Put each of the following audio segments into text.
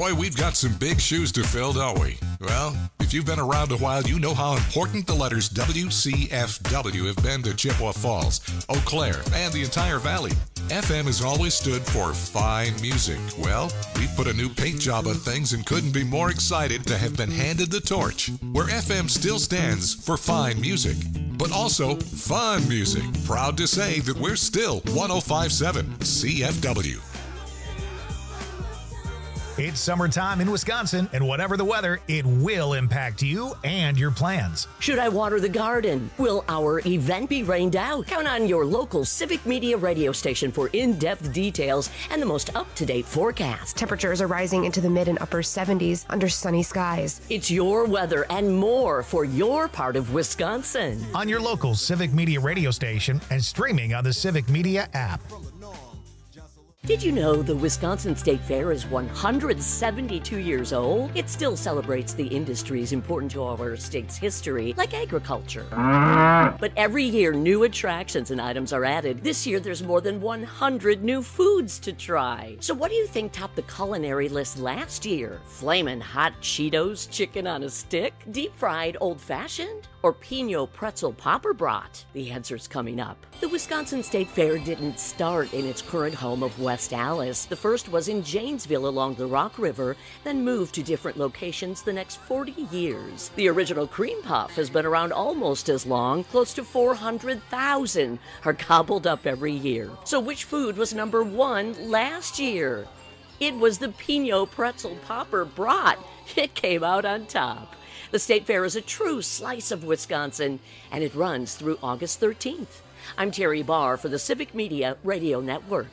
Boy, we've got some big shoes to fill, don't we? Well, if you've been around a while, you know how important the letters WCFW have been to Chippewa Falls, Eau Claire, and the entire valley. FM has always stood for fine music. Well, we put a new paint job on things and couldn't be more excited to have been handed the torch, where FM still stands for fine music, but also fun music. Proud to say that we're still 105.7 CFW. It's summertime in Wisconsin, and whatever the weather, it will impact you and your plans. Should I water the garden? Will our event be rained out? Count on your local Civic Media radio station for in-depth details and the most up-to-date forecast. Temperatures are rising into the mid and upper 70s under sunny skies. It's your weather and more for your part of Wisconsin. On your local Civic Media radio station and streaming on the Civic Media app. Did you know the Wisconsin State Fair is 172 years old? It still celebrates the industries important to our state's history, like agriculture. But every year, new attractions and items are added. This year, there's more than 100 new foods to try. So what do you think topped the culinary list last year? Flamin' hot Cheetos chicken on a stick? Deep-fried old-fashioned? Or Pinot pretzel popper brat? The answer's coming up. The Wisconsin State Fair didn't start in its current home of West Allis. The first was in Janesville along the Rock River, then moved to different locations the next 40 years. The original cream puff has been around almost as long. Close to 400,000 are gobbled up every year. So which food was number one last year? It was the Pinot pretzel popper brat. It came out on top. The State Fair is a true slice of Wisconsin, and it runs through August 13th. I'm Terry Barr for the Civic Media Radio Network.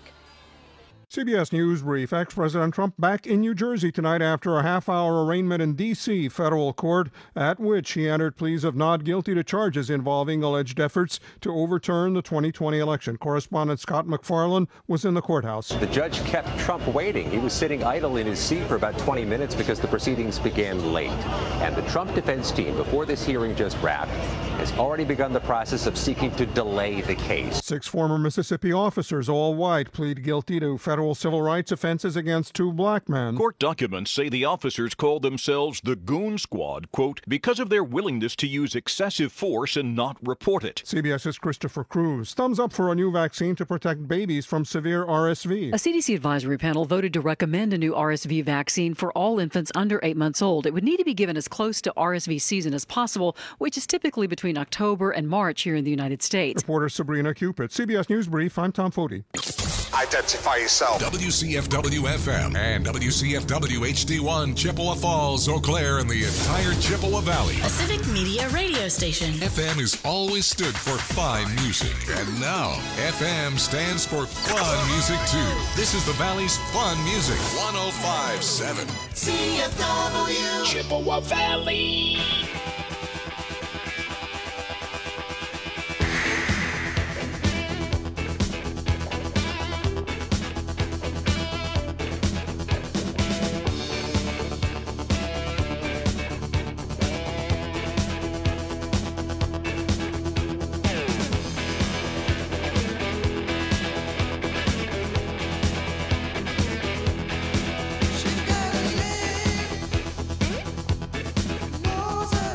CBS News Brief. Ex-President Trump back in New Jersey tonight after a half-hour arraignment in D.C. federal court, at which he entered pleas of not guilty to charges involving alleged efforts to overturn the 2020 election. Correspondent Scott McFarland was in the courthouse. The judge kept Trump waiting. He was sitting idle in his seat for about 20 minutes because the proceedings began late. And the Trump defense team, before this hearing just wrapped, has already begun the process of seeking to delay the case. 6 former Mississippi officers, all white, plead guilty to federal civil rights offenses against 2 black men. Court documents say the officers called themselves the Goon Squad, quote, because of their willingness to use excessive force and not report it. CBS's Christopher Cruz. Thumbs up for a new vaccine to protect babies from severe RSV. A CDC advisory panel voted to recommend a new RSV vaccine for all infants under 8 months old. It would need to be given as close to RSV season as possible, which is typically between October and March here in the United States. Reporter Sabrina Cupid. CBS News Brief, I'm Tom Foti. Identify yourself. WCFW-FM and WCFW-HD1, Chippewa Falls, Eau Claire, and the entire Chippewa Valley. A Civic Media radio station. FM has always stood for fine music, and now FM stands for fun music, too. This is the Valley's fun music, 105.7 CFW. Chippewa Valley. She got a leg, knows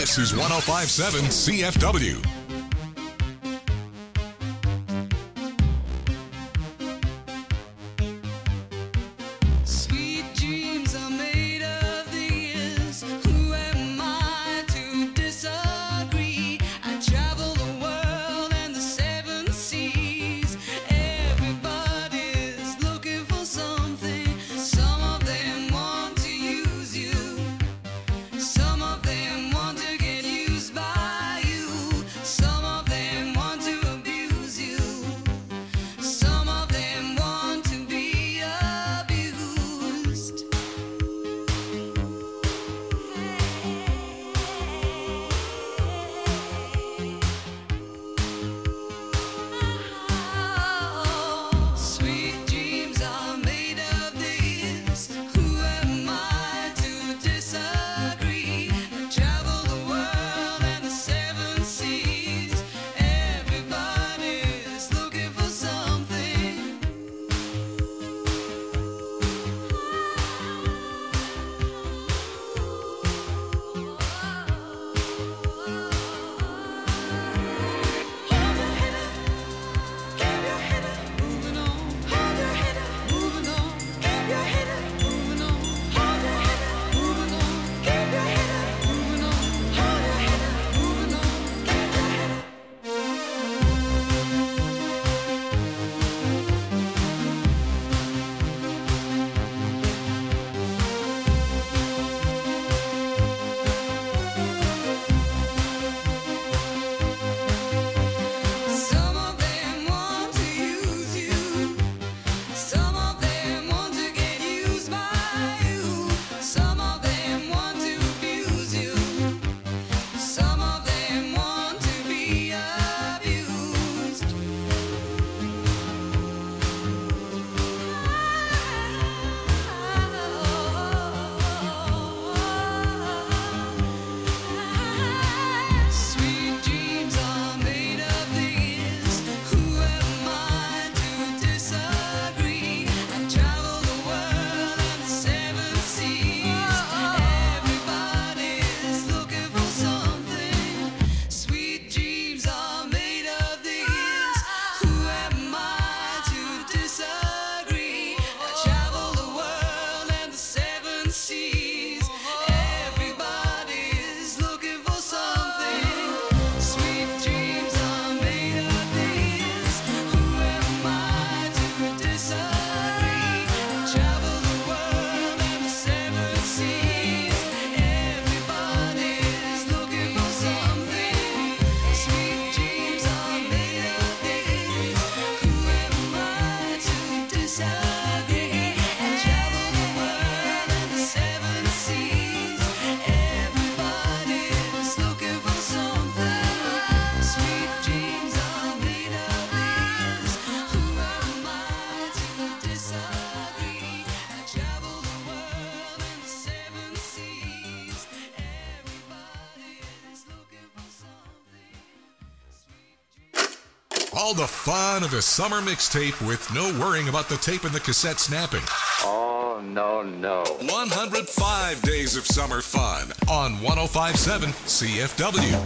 This is 105.7 CFW. All the fun of a summer mixtape with no worrying about the tape and the cassette snapping. Oh, no. 105 days of summer fun on 105.7 CFW.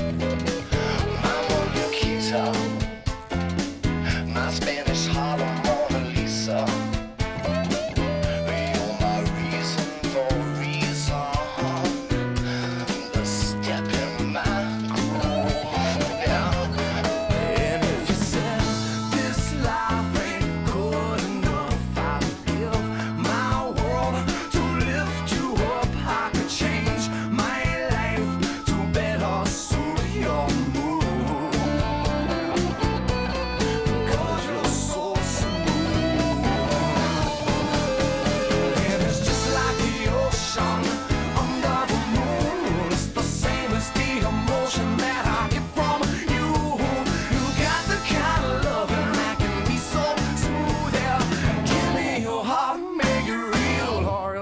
My Spanish Harlem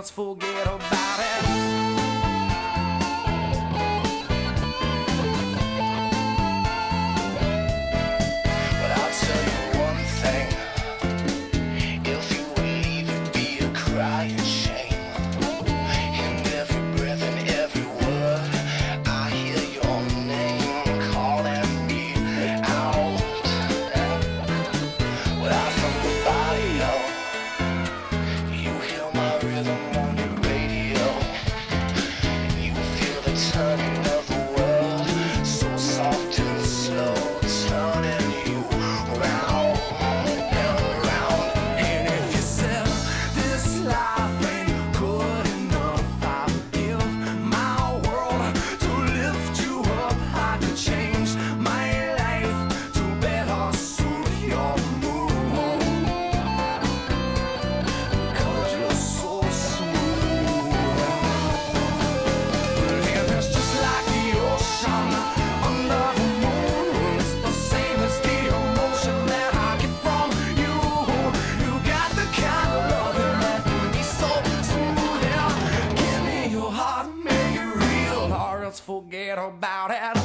else forget about it. Forget about it.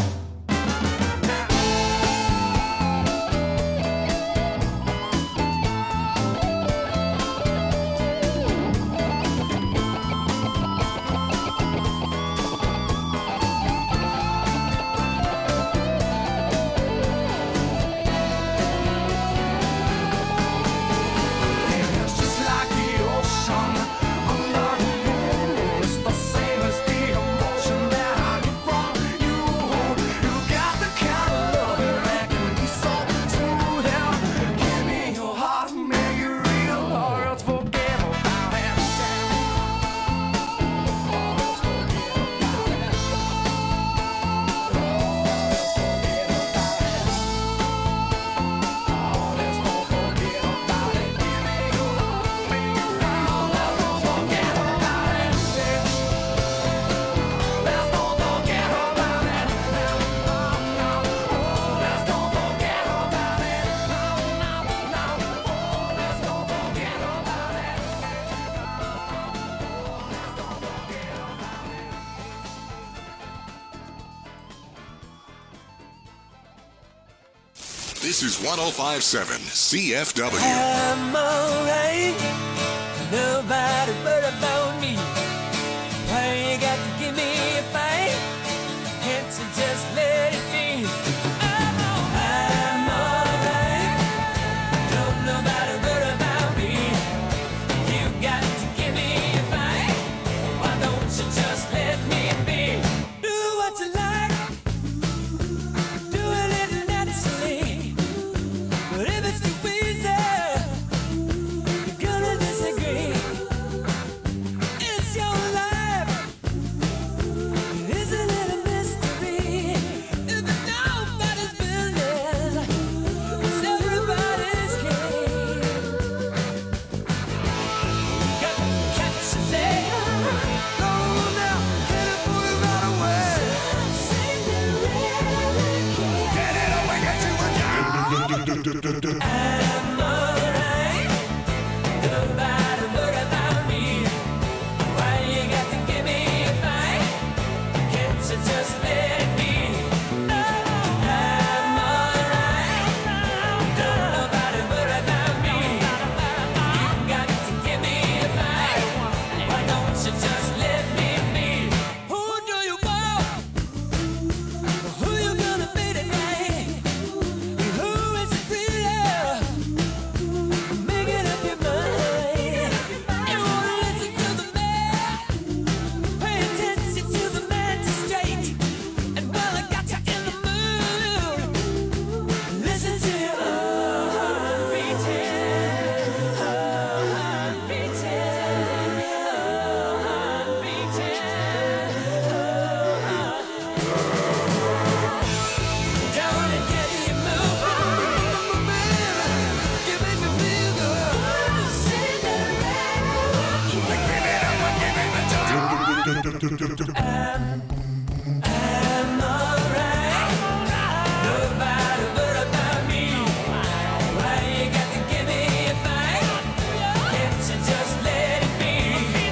This is 105.7 CFW. I'm alright. Nobody worry about me. Why you got to give me a fight? Can't you just let it be? I'm alright. Don't nobody worry about me. You got to give me a fight. Why don't you just let me be? Do what you like. Do a little naturally. But if it's too easy, you're gonna disagree. It's your life. It is a little mystery. If it's nobody's business, it's everybody's game. Got to catch a day. Go now, get it, boy, right away. Get it away, get you a job. I'm alright. Nobody worry about me. Why you got to give me a fight? Can't you just let it be? I'm alright. Don't nobody worry about me. You got to give me a fight. Why don't you just let me be? Who do you want? Who you gonna be tonight? Who is it really? Making up your mind. You wanna listen to the man? Pay attention to the magistrate. And while I got you in the mood, listen to your heart beating, heart beating, heart beating. Down and get you moving, you make me feel good. I'm alright. Nobody worry about me. Why you got to give me a fight? Can't you just let it be?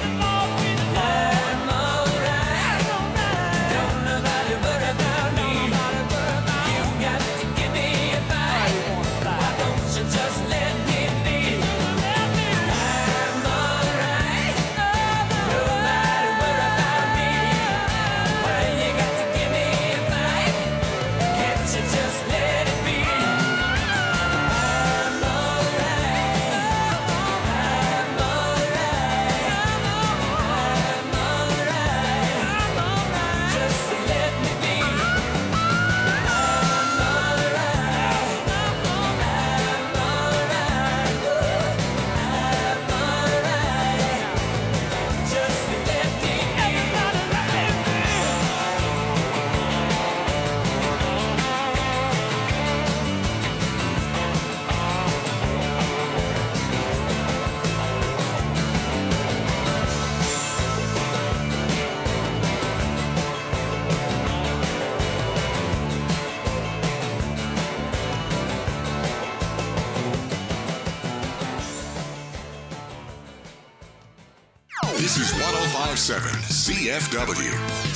This is 105.7 CFW.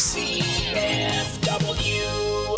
CFW.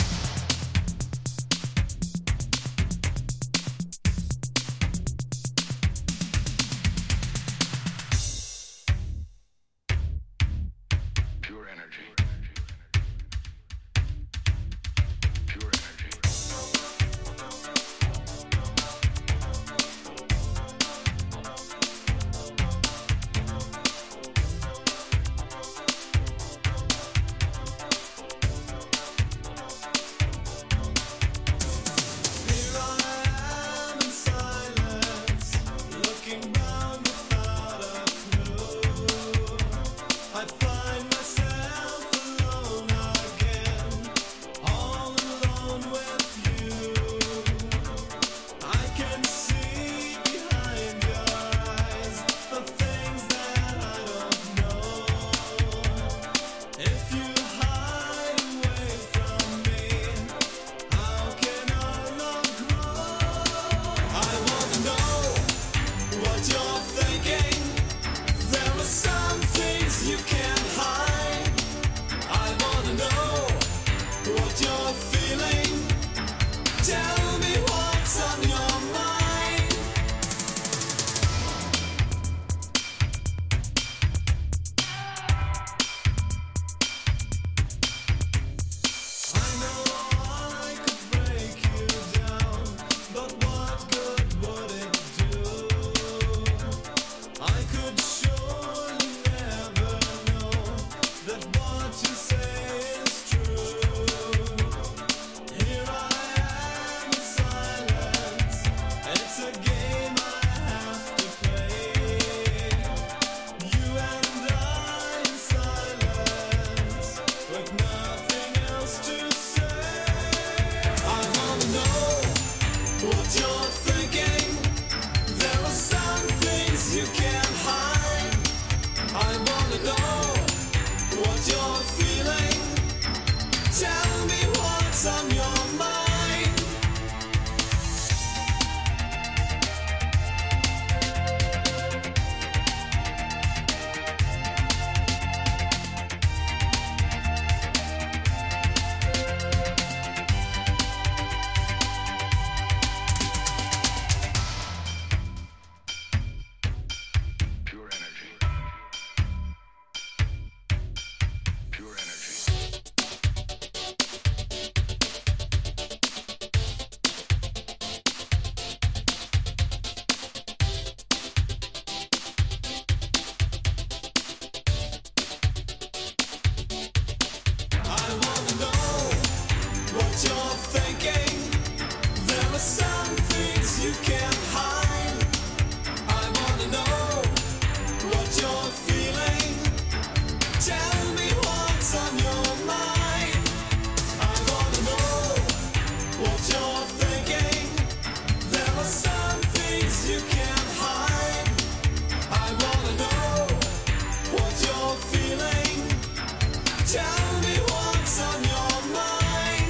Tell me what's on your mind.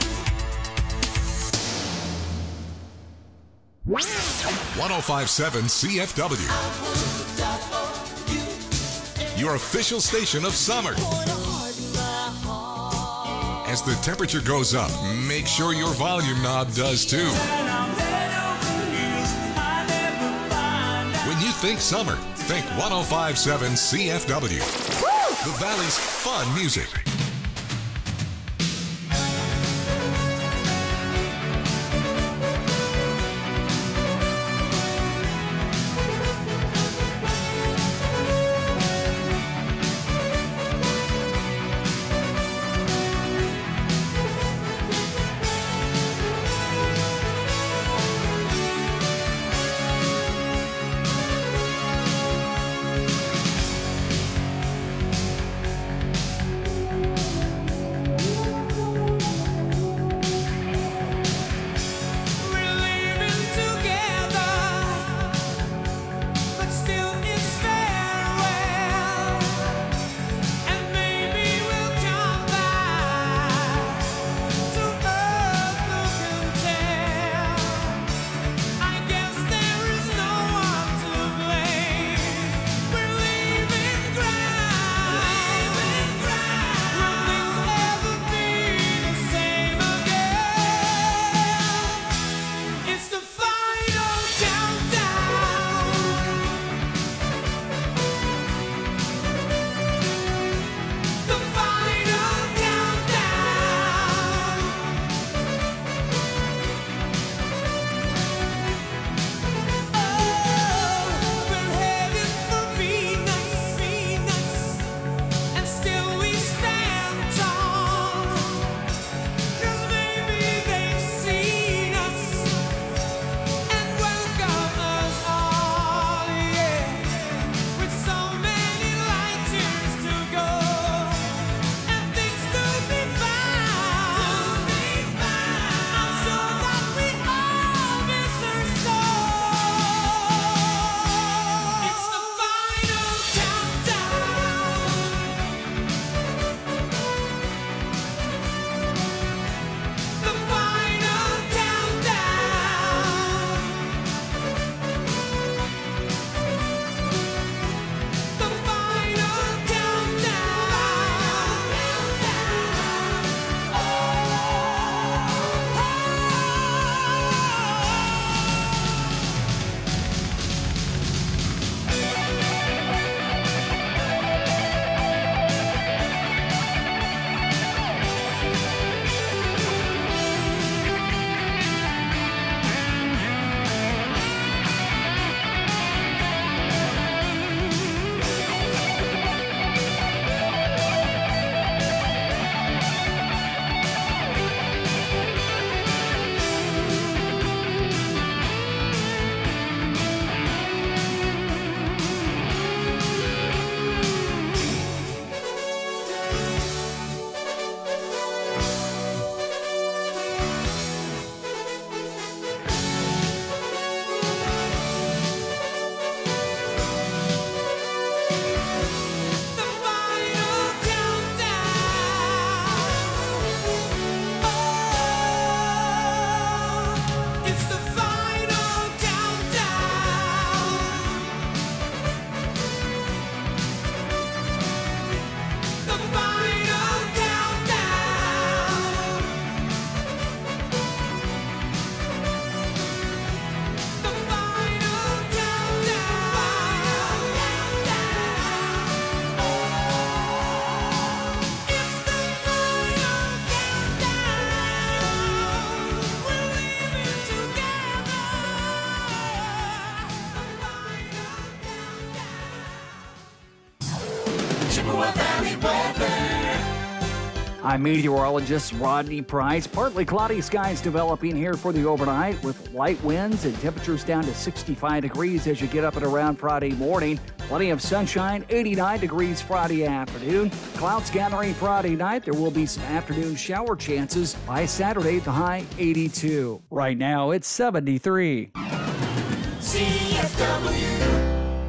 105.7 CFW. Your official station of summer. As the temperature goes up, make sure your volume knob does too. When you think summer, think 105.7 CFW. The Valley's fun music. Chippewa Valley weather. I'm meteorologist Rodney Price. Partly cloudy skies developing here for the overnight with light winds and temperatures down to 65 degrees as you get up and around Friday morning. Plenty of sunshine, 89 degrees Friday afternoon. Clouds gathering Friday night. There will be some afternoon shower chances. By Saturday, the high 82. Right now, it's 73. CFW.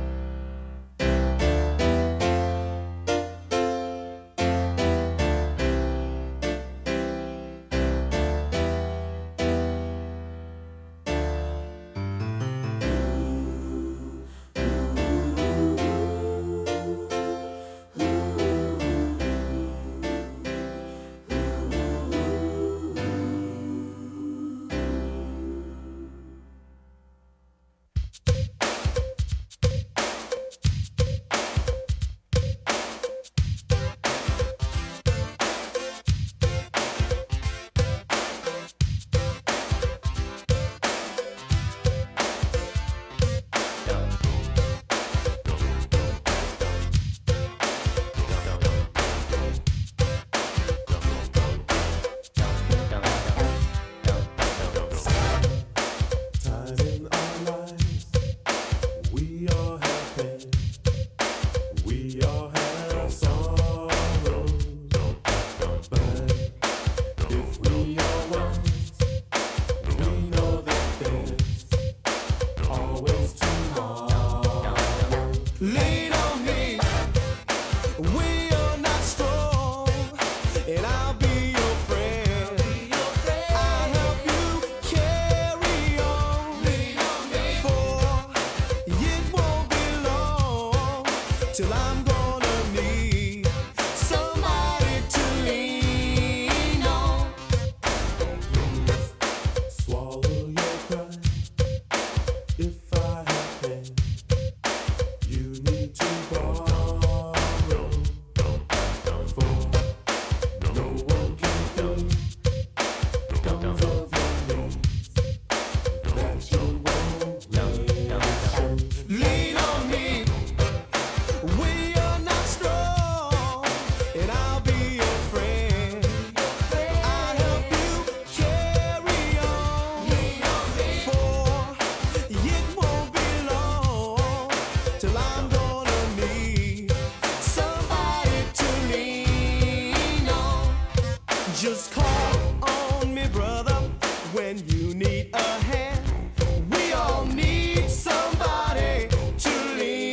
Just call on me, brother, when you need a hand. We all need somebody to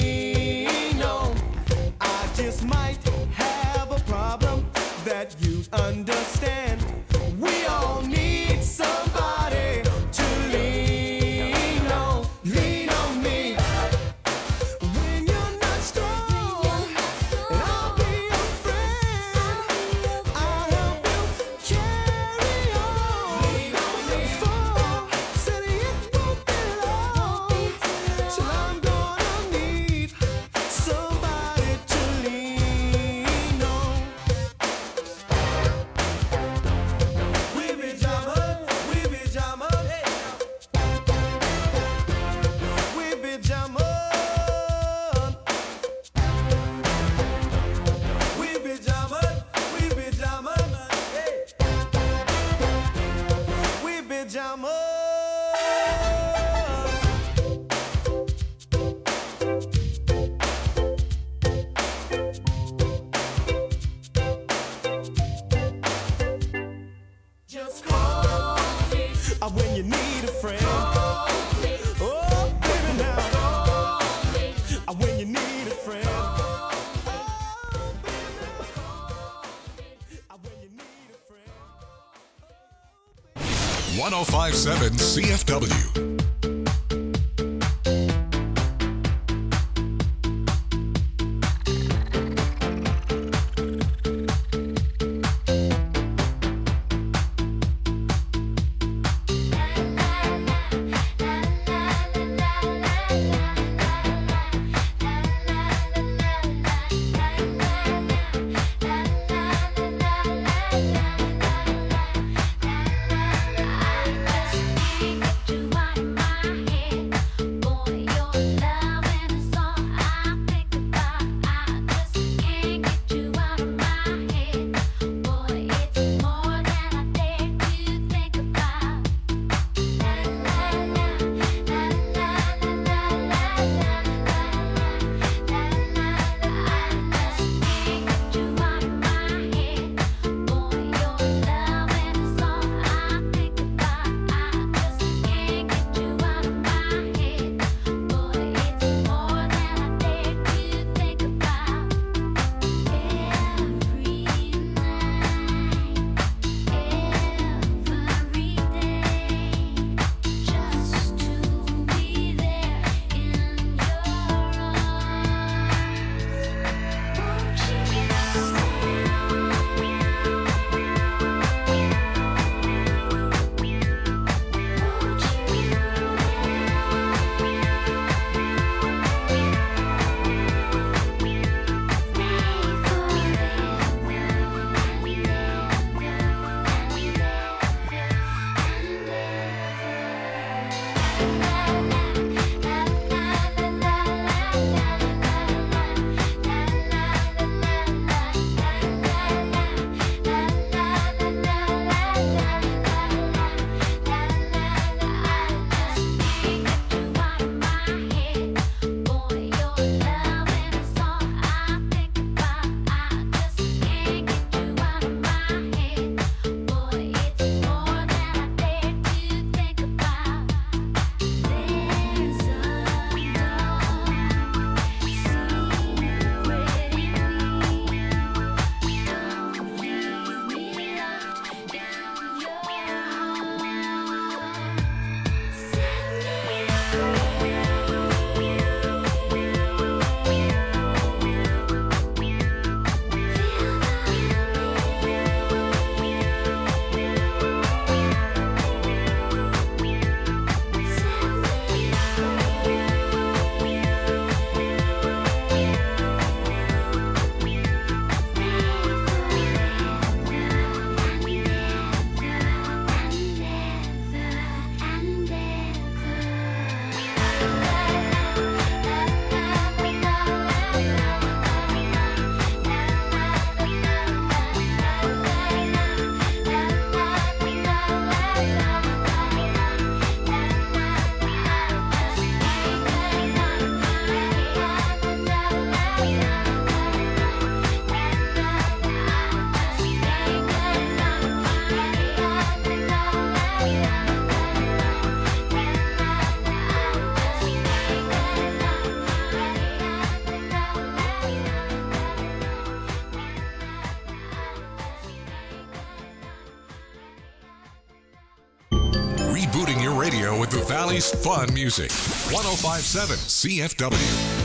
lean on. I just might have a problem that you'd understand. We all need somebody to lean on. Lean on me when you're not strong, and I'll be your friend. I'll help you carry on. Lean on me. For said it won't be long till I'm gonna need somebody to lean on. We be jamming, we be jamming, we be jamming, we be jamming, we be jamming, we be jamming. 1057 CFW. To my Valley's fun music. 105.7 CFW.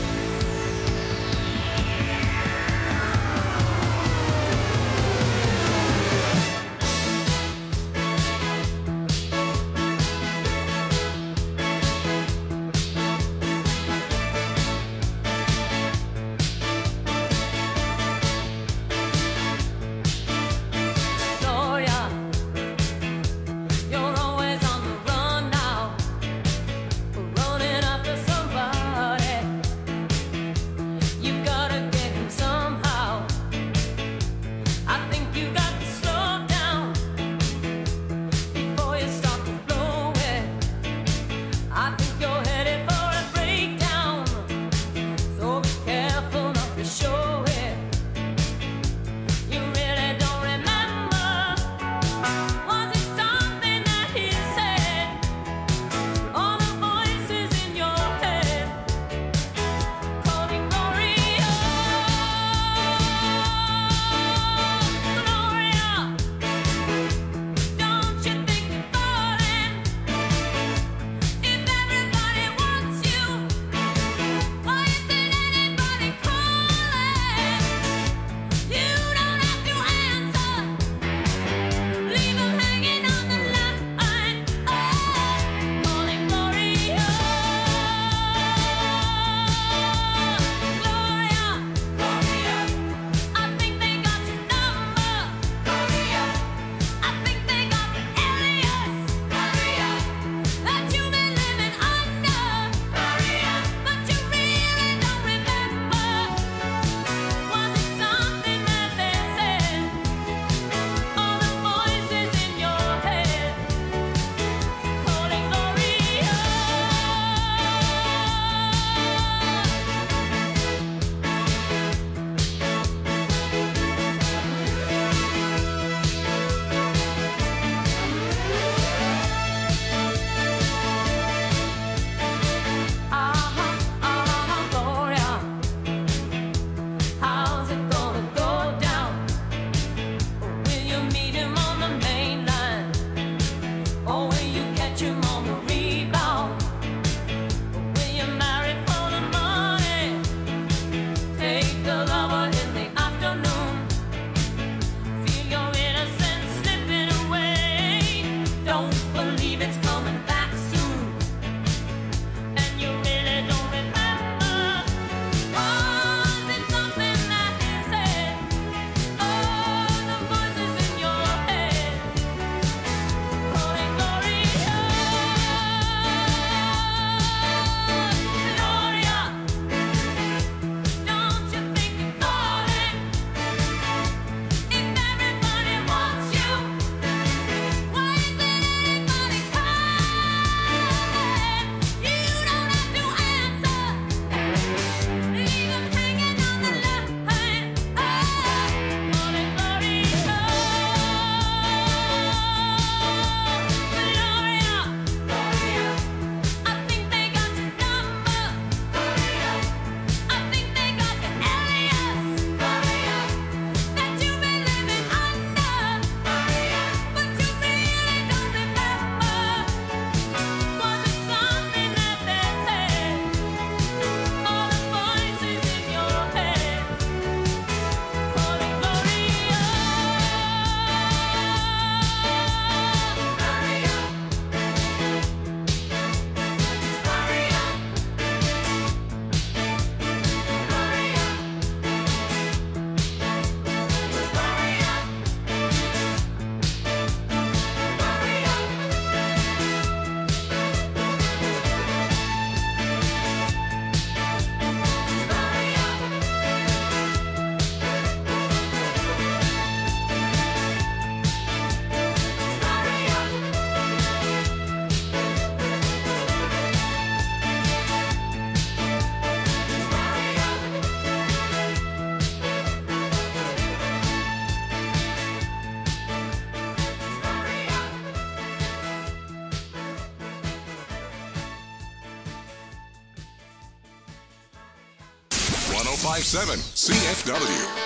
.105.7 CFW.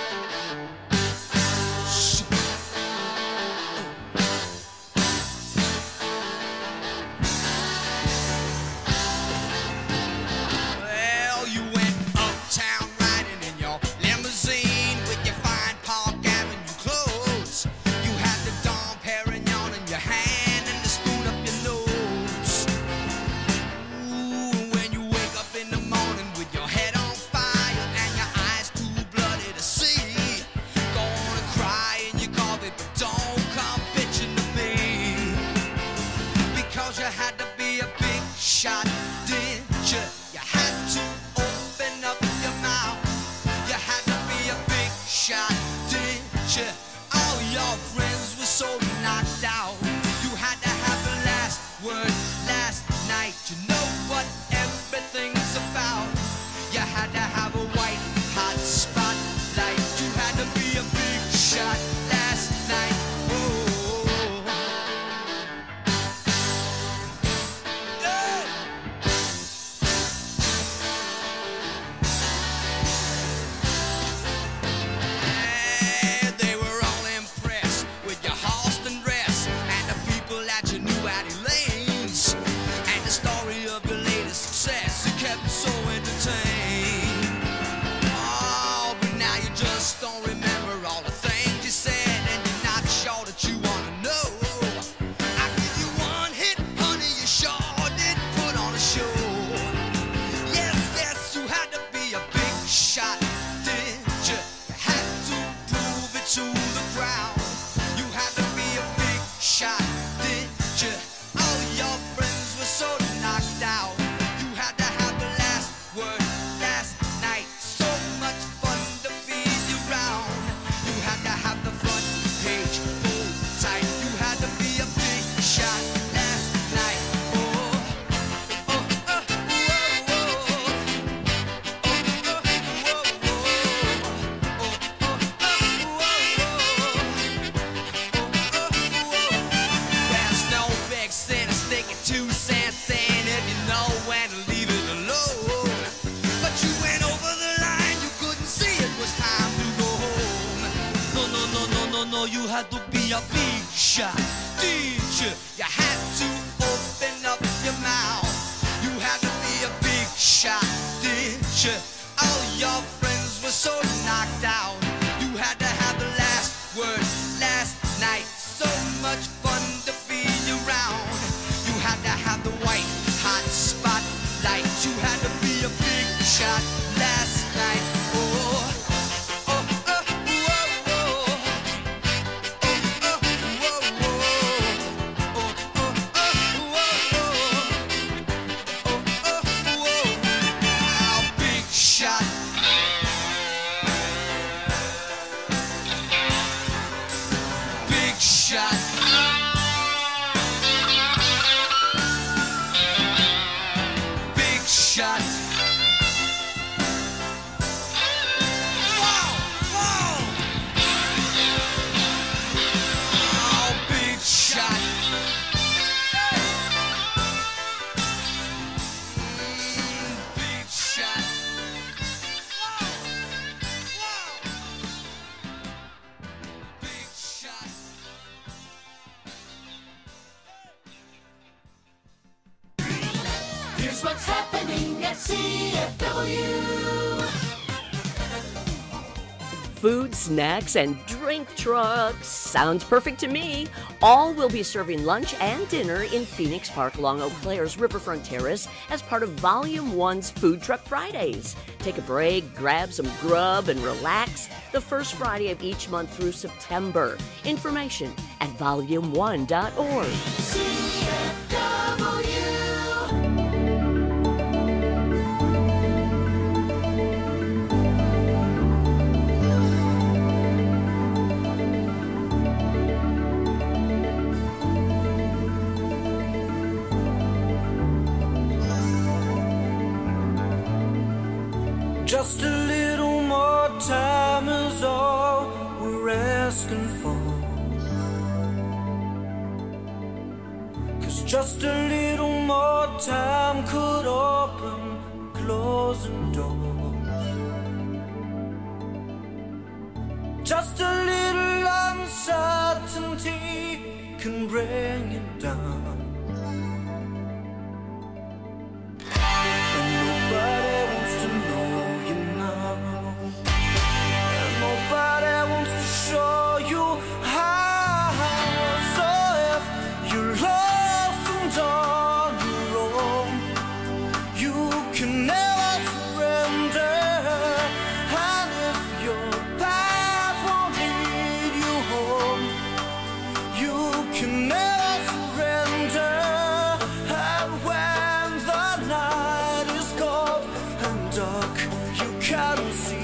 know you had to be a big shot teacher. You had to open up your mouth. You had to be a big shot teacher. All your friends were so knocked out. You had to have the last word last night. So much fun to be around. You had to have the white hot spotlight. You had to be a big shot last night. Oh. Here's what's happening at CFW. Food, snacks, and drink trucks. Sounds perfect to me. All will be serving lunch and dinner in Phoenix Park along Eau Claire's Riverfront Terrace as part of Volume 1's Food Truck Fridays. Take a break, grab some grub, and relax the first Friday of each month through September. Information at volume1.org. CFW. Just a little more time is all we're asking for. 'Cause just a little more time could open closing doors. Just a little uncertainty can bring it down. And nobody wants to know you now. And nobody wants to show you how. So if you're lost and on your own, you can never surrender. And if your path won't lead you home, you can never surrender. And when the night is cold and dark, you can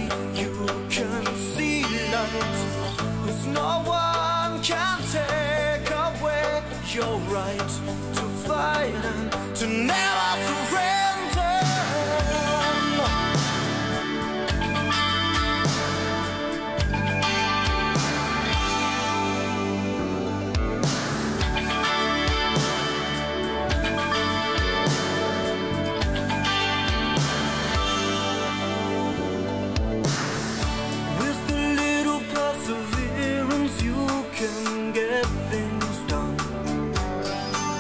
see light. 'Cause no one can take away your right to fight and to never surrender. With a little perseverance, you can get things done.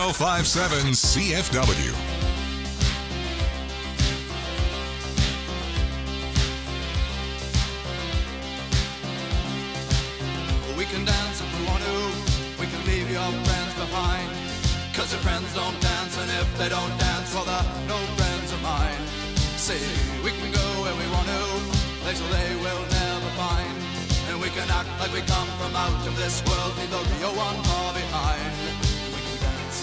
1057 CFW. We can dance if we want to. We can leave your friends behind. Cause your friends don't dance, and if they don't dance, well, they're no friends of mine. See, we can go where we want to, places they will never find. And we can act like we come from out of this world, leave the real one far behind. We can dance.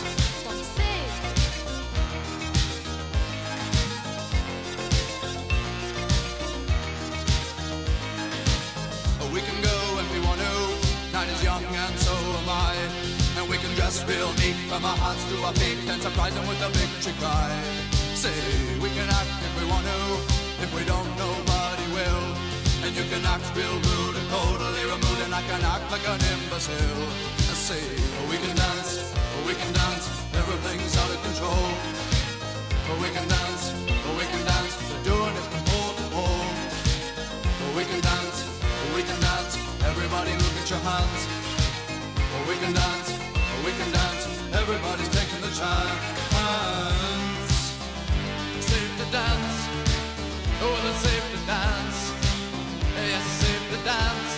We can go when we want to. Night is young and so am I. And we can dress real neat from our hearts to our feet and surprise them with a victory cry. Say, we can act if we want to. If we don't, nobody will. And you can act real rude and totally removed, and I can act like an imbecile. I say, we can dance, everything's out of control. We can dance, we're doing it from pole to pole. We can dance, everybody look at your hands. We can dance, everybody's taking the chance. Safe to dance, oh, it's safe to dance. Yes, it's safe to dance.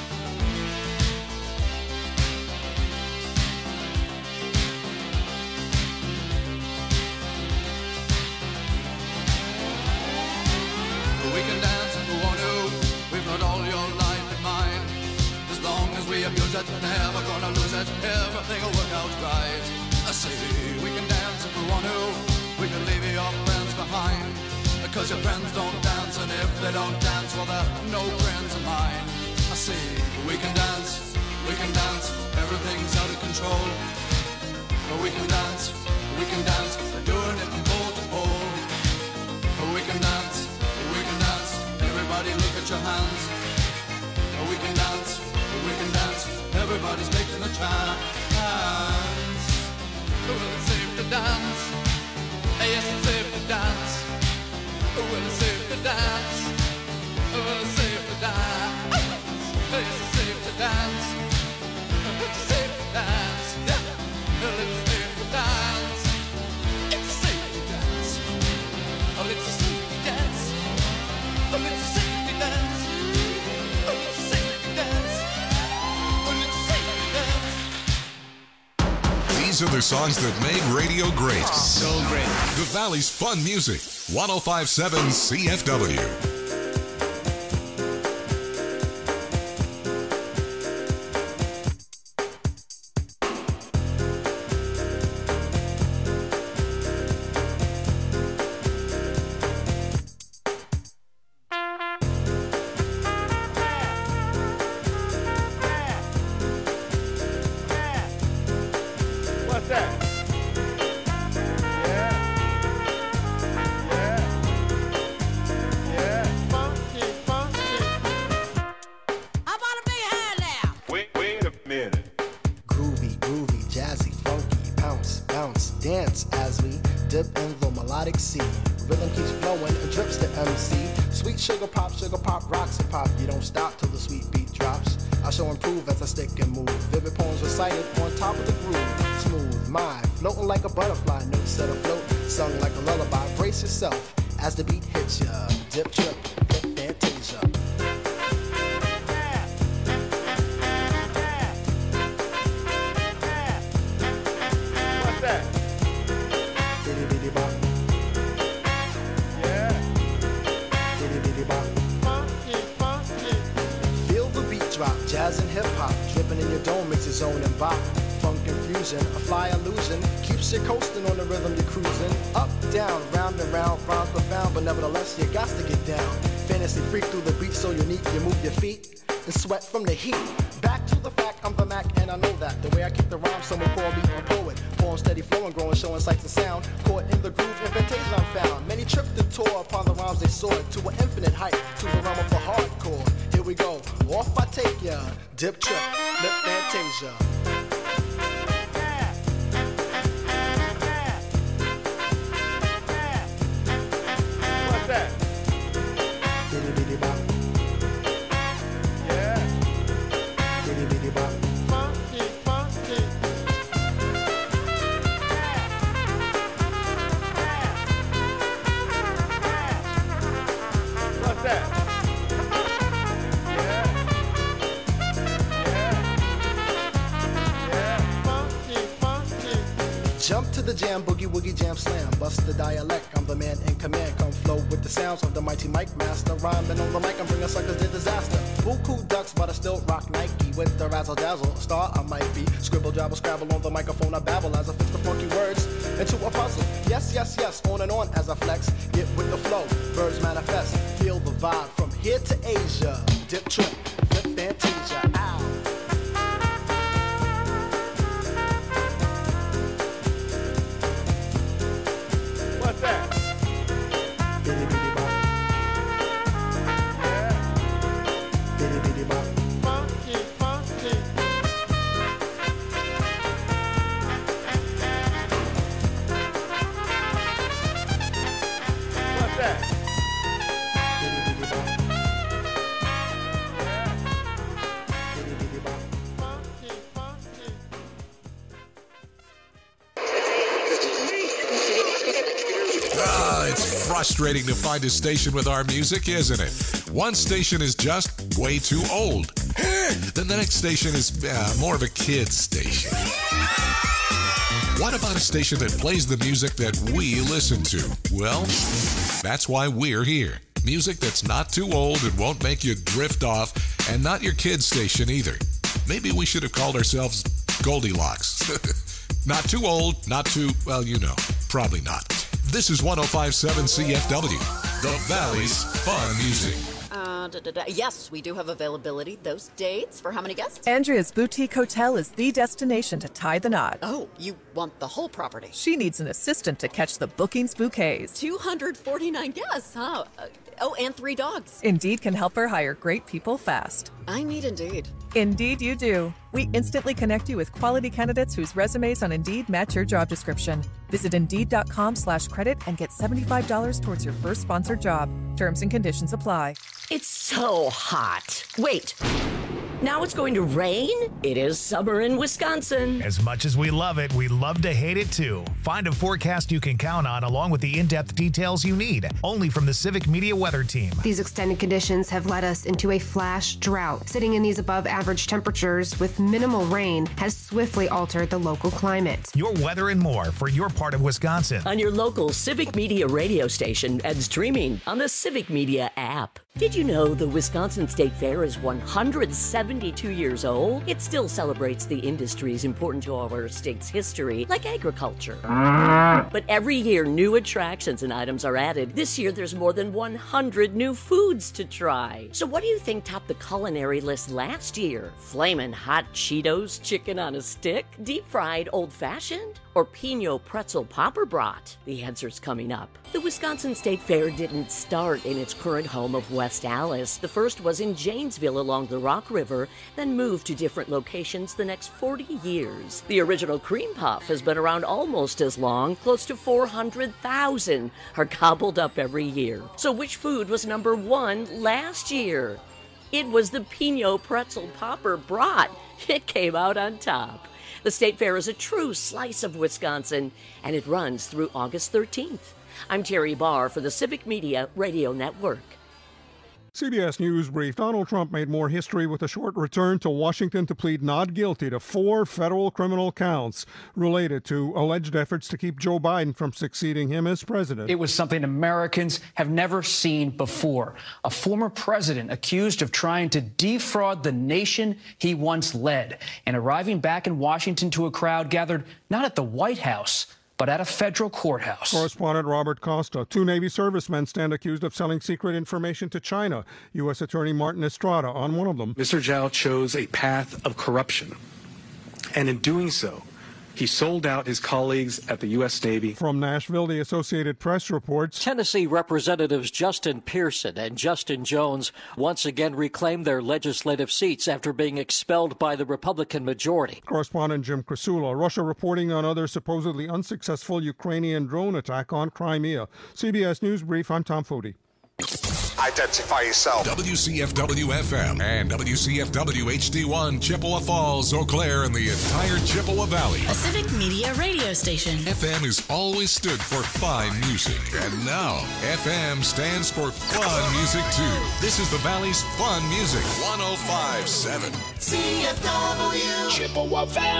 We can dance if we want to. We've got all your life in mind. As long as we abuse it, never gonna lose it. Everything will work out right. I say we can dance if we want to. We can leave your friends behind. Because your friends don't dance, and if they don't dance, well, they're no friends of mine. I say we can dance, everything's out of control. But we can dance, they're doing it from pole to pole. But we can dance, everybody look at your hands. But we can dance, everybody's taking the chance. Well, it's safe to dance, yes, it's safe to dance. Well, it's safe to dance. Well, it's safe to dance. It's safe to dance. It's safe to dance. Well, it's safe to dance. It's safe to dance. Oh, it's safe to dance. Oh, it's safe to dance. Oh, it's safe to dance. Oh, it's safe to dance. These are the songs that made radio great. So great. The Valley's fun music. 1057 CFW. What's that? Dance as we dip in the melodic sea. Rhythm keeps flowing and drips to MC. Sweet sugar pop, rocks and pop. You don't stop till the sweet beat drops. I shall improve as I stick and move. Vivid poems recited on top of the groove. Smooth mind, floating like a butterfly. Notes set afloat, sung like a lullaby. Brace yourself as the beat hits ya. Dip, trip, hip, fantasia. What's that? Jazz and hip-hop, dripping in your dome makes your zone and bop. Funk infusion, a fly illusion, keeps you coasting on the rhythm you're cruising. Up, down, round and round, rhymes profound, but nevertheless you got to get down. Fantasy freak through the beat so unique, you move your feet and sweat from the heat. Back to the fact, I'm the Mac and I know that. The way I kick the rhyme, someone call me a poet. Poem steady flowing, growing, showing sights and sound. Caught in the groove, in fantasia I'm found. Many tripped and tore upon the rhymes they soared to an infinite height, to the realm of the hardcore. Here we go, off I take ya. Dip, trip, lip, fantasia. What's that? Diddy-diddy-bop. Yeah. Diddy-diddy-bop. Funky, funky. Jump to the jam, boogie woogie jam slam. Bust the dialect, I'm the man in command. Come flow with the sounds of the mighty Mike Master. Rhyming on the mic, I'm bringing suckers to disaster. Buku ducks, but I still rock Nike with the razzle dazzle. Star I might be. Scribble, jabble, scrabble on the microphone. I babble as I fix the funky words into a puzzle. Yes, yes, yes, on and on as I flex. Get with the flow, birds manifest. Feel the vibe from here to Asia. Dip, trip, flip, fantasia. Ow. What's that? Bitty bitty bop. Yeah. Bitty bitty bop. Funky, funky. What's that? Bitty bitty bop. Yeah. Bitty bitty bop. Funky, funky. It's frustrating to find a station with our music, isn't it? One station is just way too old. Then the next station is more of a kid's station. What about a station that plays the music that we listen to? Well, that's why we're here. Music that's not too old and won't make you drift off, and not your kid's station either. Maybe we should have called ourselves Goldilocks. Not too old, not too, well, you know, probably not. This is 105.7 CFW, the Valley's fun music. Yes, we do have availability. Those dates for how many guests? Andrea's Boutique Hotel is the destination to tie the knot. Oh, you want the whole property? She needs an assistant to catch the bookings bouquets. 249 guests, huh? Oh, and 3 dogs. Indeed can help her hire great people fast. I need Indeed. Indeed you do. We instantly connect you with quality candidates whose resumes on Indeed match your job description. Visit Indeed.com/credit and get $75 towards your first sponsored job. Terms and conditions apply. It's so hot. Wait. Now it's going to rain? It is summer in Wisconsin. As much as we love it, we love to hate it too. Find a forecast you can count on along with the in-depth details you need. Only from the Civic Media Weather Team. These extended conditions have led us into a flash drought. Sitting in these above average temperatures with minimal rain has swiftly altered the local climate. Your weather and more for your part of Wisconsin. On your local Civic Media radio station and streaming on the Civic Media app. Did you know the Wisconsin State Fair is 172 years old? It still celebrates the industries important to our state's history, like agriculture. But every year, new attractions and items are added. This year, there's more than 100 new foods to try. So what do you think topped the culinary list last year? Flamin' hot Cheetos chicken on a stick? Deep-fried old-fashioned? Or Pinot pretzel popper brat? The answer's coming up. The Wisconsin State Fair didn't start in its current home of West Allis. The first was in Janesville along the Rock River, then moved to different locations the next 40 years. The original cream puff has been around almost as long. Close to 400,000 are gobbled up every year. So which food was number 1 last year? It was the Pinot pretzel popper brat. It came out on top. The State Fair is a true slice of Wisconsin, and it runs through August 13th. I'm Terry Barr for the Civic Media Radio Network. CBS News Brief. Donald Trump made more history with a short return to Washington to plead not guilty to 4 federal criminal counts related to alleged efforts to keep Joe Biden from succeeding him as president. It was something Americans have never seen before. A former president accused of trying to defraud the nation he once led and arriving back in Washington to a crowd gathered not at the White House, but at a federal courthouse. Correspondent Robert Costa. 2 Navy servicemen stand accused of selling secret information to China. U.S. Attorney Martin Estrada on one of them. Mr. Zhao chose a path of corruption, and in doing so, he sold out his colleagues at the U.S. Navy. From Nashville, the Associated Press reports Tennessee Representatives Justin Pearson and Justin Jones once again reclaimed their legislative seats after being expelled by the Republican majority. Correspondent Jim Krasula. Russia reporting on other supposedly unsuccessful Ukrainian drone attack on Crimea. CBS News Brief, I'm Tom Foti. Identify yourself. WCFW FM and WCFW HD1 Chippewa Falls, Eau Claire, and the entire Chippewa Valley. A civic media radio station. FM has always stood for fine music, and now FM stands for fun music too. This is the Valley's fun music. 105.7 CFW. Chippewa Valley.